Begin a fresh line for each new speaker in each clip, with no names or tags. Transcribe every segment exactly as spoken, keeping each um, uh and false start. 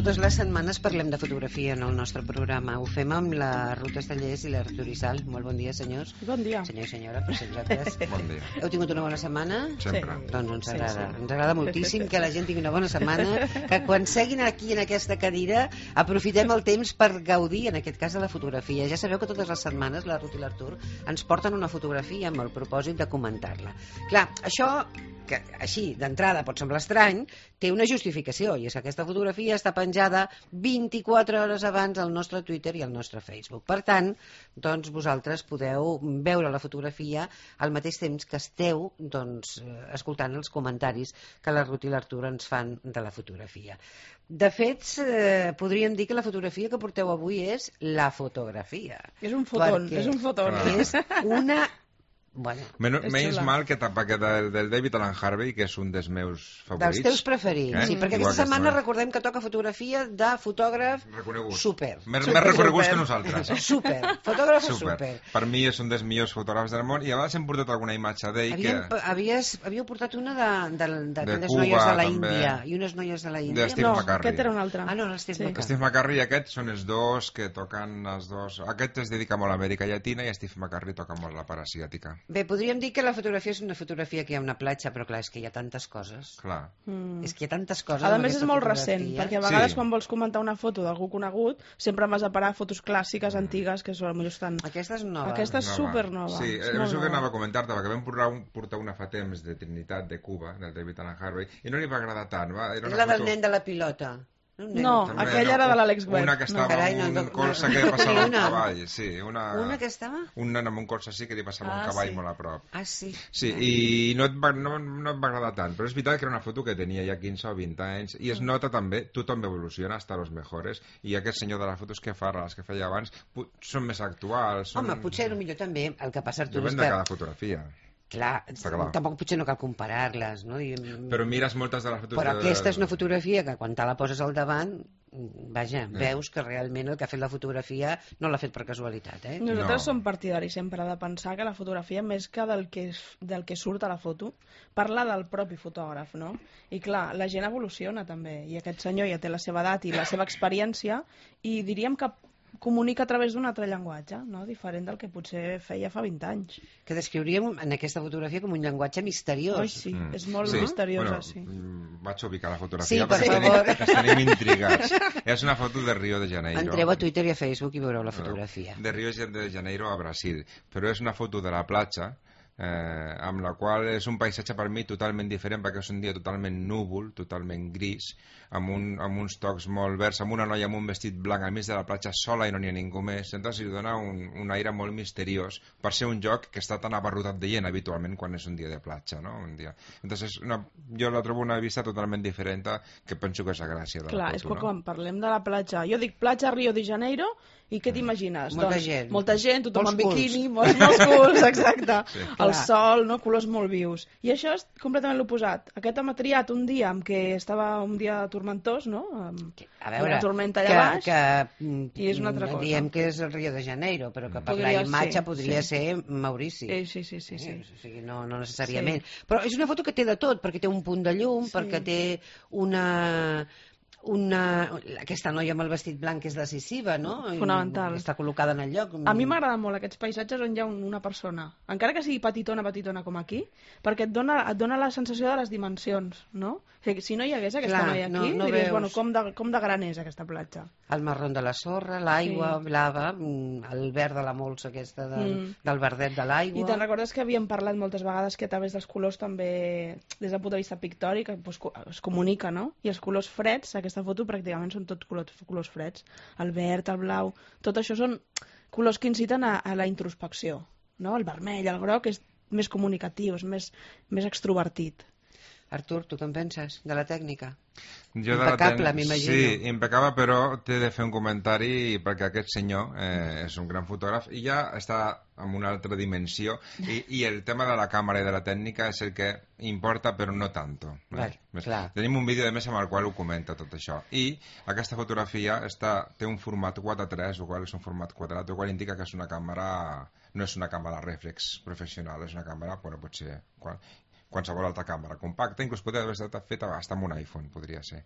totes les setmanes parlem de fotografia en el nostre programa. Ho fem amb la Ruth Estellés i l'Artur Isal. Molt bon dia, senyors.
Bon dia.
Senyor i senyora, per ser vosaltres.
Bon dia.
Heu tingut una bona setmana?
Sempre.
Sí.
Doncs ens agrada.
Sí, sí.
Ens agrada moltíssim que la gent tingui una bona setmana, que quan seguin aquí en aquesta cadira aprofitem el temps per gaudir, en aquest cas, de la fotografia. Ja sabeu que totes les setmanes la Ruth i l'Artur ens porten una fotografia amb el propòsit de comentar-la. Clar, això, que així d'entrada pot semblar estrany, té una justificació, i és que aquesta fotografia està penjada vint-i-quatre hores abans al nostre Twitter i al nostre Facebook. Per tant, doncs vosaltres podeu veure la fotografia al mateix temps que esteu doncs, escoltant els comentaris que la Ruth i l'Artur ens fan de la fotografia. De fet, eh, podríem dir que la fotografia que porteu avui és la fotografia.
És un fotón,
Perquè
és un fotón.
És una... Bueno,
Menys,
És
menys
xula.
mal que tapa que del, del David Alan Harvey, que és un dels meus favorits.
dels teus preferits,
Eh?
sí, perquè
Igual
aquesta
que
setmana
esta-
recordem que toca fotografia de fotògraf
Reconegut.
super.
Més,
Super,
més reconeguts
super.
que nosaltres.
Super, fotògraf super.
Super. Per mi és un dels millors fotògrafs del món i a vegades hem portat alguna imatge d'ell que...
Havíem, havies, havíeu portat una de, de, de,
De
d'aquelles
Cuba,
noies de la
també.
Índia i unes noies de la Índia.
De Steve
No,
McCurry.
aquest era un altre.
Ah, no, l'Steve
Sí.
McCurry.
Steve McCurry i aquest són els dos que toquen els dos... Aquest es dedica molt a Amèrica Llatina i Steve McCurry toca molt la part asiàtica.
Bé, podríem dir que la fotografia és una fotografia que hi ha una platja, però clar, és que hi ha tantes coses.
Clar.
Mm.
És que hi ha tantes coses.
A
amb
més és
aquesta
molt
fotografia.
recent, perquè a vegades
Sí.
quan vols comentar una foto d'algú conegut sempre vas a parar a fotos clàssiques, antigues, que són, potser estan...
Aquesta és nova.
Aquesta és
Nova.
supernova.
Sí,
és
és
molt
això que
nova.
anava a comentar-te, perquè vam portar, un, portar una fa temps de Trinitat de Cuba, del David Alan Harvey, i no li va agradar tant. Va? Era
És
una
la del
foto...
nen de la pilota. Un nen.
No,
També,
aquella
no,
era de l'Àlex Webb.
Una que estava
No.
Carai, no,
amb
no,
un
no,
colze
no,
que
no,
passava un
una.
cavall. Sí, una...
Una que estava?
Un nen amb un colze així que li passava
Ah,
un cavall
sí.
molt a prop.
Ah, sí.
Sí, i no et, va, no, no et va agradar tant, però és veritat que era una foto que tenia ja quinze o vint anys, i es nota també, tothom evoluciona hasta los mejores, i aquest senyor de les fotos que fa, les que feia abans, pu- són més actuals. Són...
Home, potser millor també el que passa, Artur, és
Depèn de
que...
cada fotografia.
Clar,
Està clar.
tampoc potser no cal comparar-les, no? I,
Però mires moltes de les fotos...
però
de...
aquesta és una fotografia que quan te la poses al davant, vaja, veus que realment el que ha fet la fotografia no l'ha fet per casualitat, eh?
Nosaltres
No.
som partidaris sempre de pensar que la fotografia, més que del que, és- del que surt a la foto, parla del propi fotògraf, no? I clar, la gent evoluciona també, i aquest senyor ja té la seva edat i la seva experiència, i diríem que comunica a través d'un altre llenguatge, no? Diferent del que potser feia fa vint anys.
Que descriuríem en aquesta fotografia com un llenguatge misteriós.
Oi, sí,
Mm.
és molt
Sí.
misteriosa,
bueno,
sí.
mm, Vaig a ubicar la fotografia
Sí, per
perquè
favor.
tenim, que tenim intrigats. És una foto de Rio de Janeiro.
Entreu a Twitter i a Facebook i veureu la fotografia.
De Rio de Janeiro a Brasil, però és una foto de la platja eh, amb la qual és un paisatge per mi totalment diferent, perquè és un dia totalment núvol, totalment gris, amb, un, amb uns tocs molt verds, amb una noia amb un vestit blanc al mig de la platja sola i no n'hi ha ningú més. Entonces li dona un, un aire molt misteriós per ser un lloc que està tan abarrotat de gent habitualment quan és un dia de platja, no? Un dia. Entonces, una, jo la trobo una vista totalment diferent, que penso que és la gràcia de
Clar,
la
és
foto,
que
no?
quan parlem de la platja, jo dic platja Rio de Janeiro, i què t'imagines?
Molta
doncs,
gent.
Molta gent, tothom
Molts
amb
culs.
biquini, molts, molts culs, exacte.
Sí.
El
Clar.
sol, no? Colors molt vius. I això és completament l'oposat. Aquest home triat un dia en què estava un dia tormentós, no? Amb
A veure,
una tormenta
que,
allà baix.
que mm,
i és una altra cosa.
diem que és el Rio de Janeiro, però que per
Podria
la imatge
ser,
podria
sí.
ser Maurici.
Eh, sí, sí, sí, sí.
Eh, O sigui, no, no necessàriament. Però és una foto que té de tot, perquè té un punt de llum,
Sí.
perquè té una... una... aquesta noia amb el vestit blanc que és decisiva, no? I
Fonamental.
està col·locada en el lloc.
A mi m'agraden molt aquests paisatges on hi ha un, una persona, encara que sigui petitona, petitona com aquí, perquè et dona, et dona la sensació de les dimensions, no? O sigui, si no hi hagués aquesta
Clar,
noia
no-
aquí,
no
diries,
veus.
bueno, com de, com de gran és aquesta platja?
El marrón de la sorra, l'aigua
Sí.
blava, mm, el verd de la molsa aquesta del,
Mm.
del verdet de l'aigua.
I te'n recordes que havíem parlat moltes vegades que a través dels colors també, des del punt de vista pictòric, doncs, co- es comunica, no? I els colors freds, aquesta foto pràcticament són tots colors, colors freds. El verd, el blau, tot això són colors que inciten a, a la introspecció, no? El vermell, el groc és més comunicatiu, és més, més extrovertit.
Artur, tu què en penses de la tècnica?
Jo de la
Impecable,
ten-
m'imagino.
Sí, impecable, però t'he de fer un comentari perquè aquest senyor eh, és un gran fotògraf i ja està en una altra dimensió i, i el tema de la càmera i de la tècnica és el que importa, però no tanto.
Val, clar.
Tenim un vídeo de més amb el qual ho comenta tot això. I aquesta fotografia està, té un format quatre tres, el qual és un format quadrat, el qual indica que és una càmera, no és una càmera reflex professional, és una càmera, bueno, potser qual, qualsevol altra càmera compacta, inclús podria haver estat feta hasta amb un iPhone, podria ser.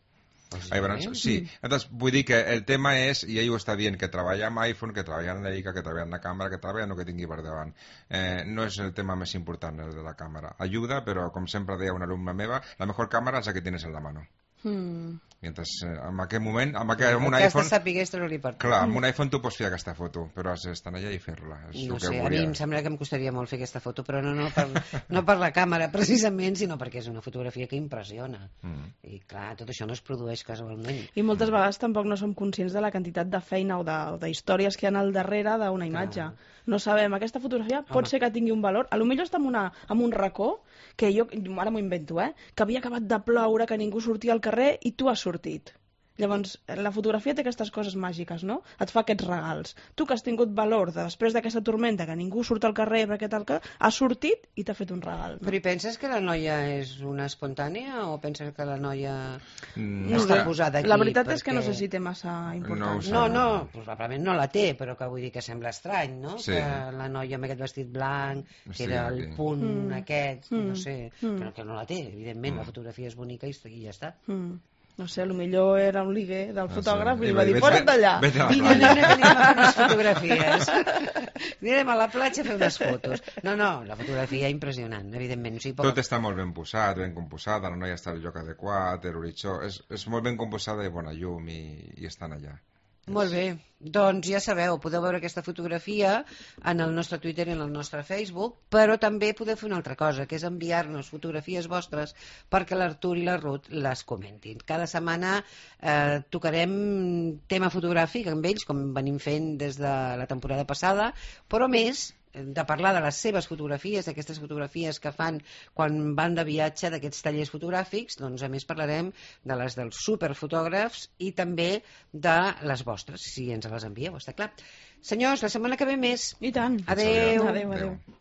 Ai, bueno, sí, entonces vull dir que el tema és, i ell ho està dient, que treballar amb iPhone, que treballar en Leica, que treballar en la càmera, que treballar en el que tingui per davant. Eh, no és el tema més important, el de la càmera. Ajuda, però com sempre deia una alumna meva, la mejor cámara es la que tienes en la mano.
Mm.
Mientras, eh, en aquell moment, amb, aquell, amb un
que
iPhone...
Que sàpigués treure-li part.
Clar, amb un iPhone tu pots fer aquesta foto, però has d'estar allà i fer-la.
No sé, a mi em sembla que em costaria molt fer aquesta foto, però no, no, per, no per la càmera, precisament, sinó perquè és una fotografia que impressiona. Mm. I clar, tot això no es produeix casualment.
I moltes vegades tampoc no som conscients de la quantitat de feina o d'històries que hi ha al darrere d'una imatge. Clar. No sabem, aquesta fotografia pot Home. ser que tingui un valor. A lo millor està en, una, en un racó, que jo, ara m'ho invento, eh, que havia acabat de ploure, que ningú sortia al carrer i tu has sortit. Llavors, la fotografia té aquestes coses màgiques, no? Et fa aquests regals. Tu que has tingut valor de, després d'aquesta tormenta, que ningú surt al carrer perquè tal que has sortit i t'ha fet un regal. No?
Però i penses que la noia és una espontània o penses que la noia
mm,
està posada aquí?
La veritat
perquè...
és que no sé si té massa importància.
No, no, no probablement no la té, però que vull dir que sembla estrany, no?
Sí.
Que la noia amb aquest vestit blanc, que sí, era el punt mm. aquest, mm. no sé, mm. però que no la té, evidentment, mm. la fotografia és bonica i, i ja està.
Mm. No sé, potser era un liguer del fotògraf i li va dir, posa't d'allà.
Vine, nena, que anem a fer unes fotografies. Anirem a la platja a fer unes fotos. No, no, la fotografia impressionant, evidentment. O sigui, poc...
Tot està molt ben posat, ben composada, la noia està al lloc adequat, l'horitzó... És, és molt ben composada i bona llum i, i estan allà.
Molt bé, doncs ja sabeu, podeu veure aquesta fotografia en el nostre Twitter i en el nostre Facebook, però també podeu fer una altra cosa, que és enviar-nos fotografies vostres perquè l'Artur i la Ruth les comentin. Cada setmana eh, tocarem tema fotogràfic amb ells, com venim fent des de la temporada passada, però més de parlar de les seves fotografies, d'aquestes fotografies que fan quan van de viatge, d'aquests tallers fotogràfics, doncs a més parlarem de les dels superfotògrafs i també de les vostres, si ens les envieu, està clar. Senyors, la setmana que ve més.
I tant.
Adéu.
Adéu, adéu.